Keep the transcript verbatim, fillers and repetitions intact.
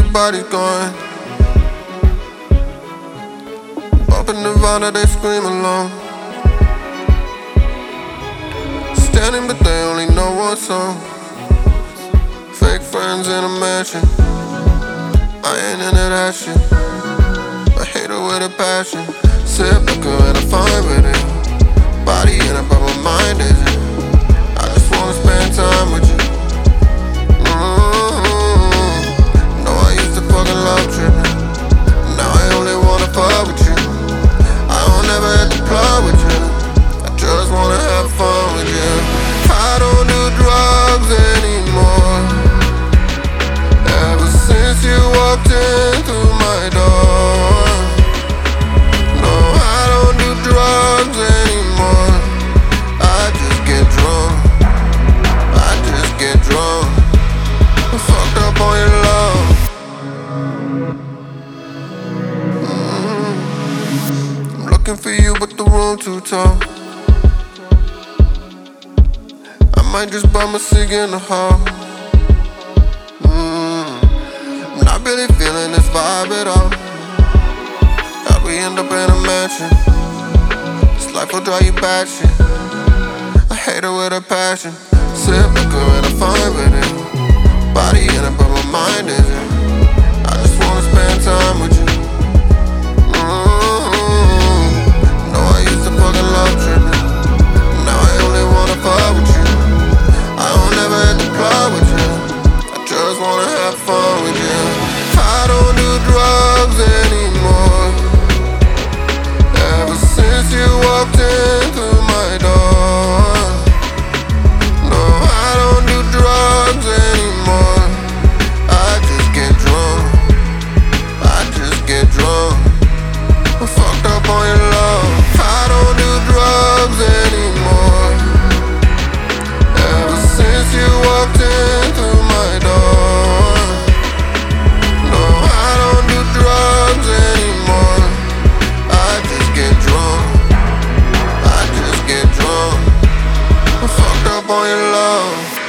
everybody's going. Up in Nirvana, they scream along. Standing, but they only know one song. Fake friends in a mansion. I ain't into that shit. I hate her with a passion. Sip liquor and I'm fine with it. Body in it, but my mind isn't. I just wanna spend time with you. Mm-hmm. No, I used to fucking love tripping. Now I only wanna fuck with you. I don't ever have to play with you. I just wanna have fun with you. I don't do drugs anymore. Ever since you walked in through my door. No, I don't do drugs anymore. I just get drunk. I just get drunk. I'm fucked up on your love. Mm-hmm. I'm looking for you, but the room too tall. I might just bum a cig in the hall. Mm, I'm not really feeling this vibe at all. How we end up in a mansion. This life will drive you batshit. I hate her with a passion. Sip liquor and I'm fine with it. Body in it, but my mind isn't. I just wanna spend time with you. Mm-hmm. No, I used to fucking love tripping. Now I only wanna fuck with you. I don't ever have to play with you. I just wanna have fun with you. I don't do drugs anymore. Ever since you walked in through my door. No, I don't do drugs anymore. I just get drunk. I just get drunk. I'm fucked up on your love. I don't do drugs anymore. Ever since you walked in through my door. No, I don't do drugs anymore. I just get drunk. I just get drunk. I'm fucked up on your love.